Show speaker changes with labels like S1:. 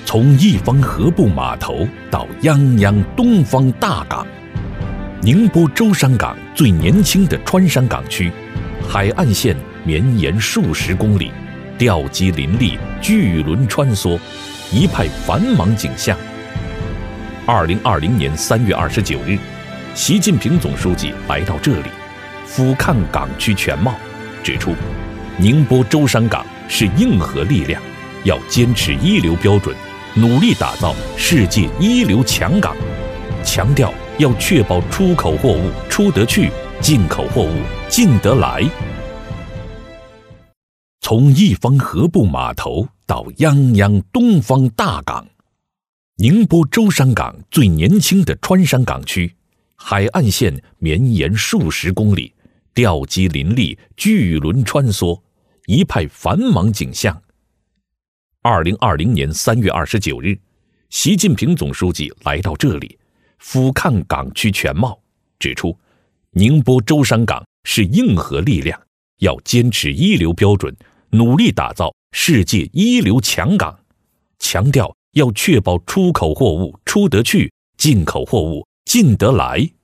S1: 从一方河埠码头到泱泱东方大港，宁波舟山港最年轻的穿山港区，海岸线绵延数十公里，吊机林立，巨轮穿梭，一派繁忙景象。2020年3月29日，习近平总书记来到这里，俯瞰港区全貌，指出，宁波舟山港是硬核力量，要坚持一流标准，努力打造世界一流强港，强调要确保出口货物出得去，进口货物进得来。从一方河埠码头到泱泱东方大港，宁波舟山港最年轻的穿山港区，海岸线绵延数十公里，吊机林立，巨轮穿梭，一派繁忙景象。2020年3月29日，习近平总书记来到这里，俯瞰港区全貌，指出，宁波舟山港是硬核力量，要坚持一流标准，努力打造世界一流强港，强调要确保出口货物出得去，进口货物进得来。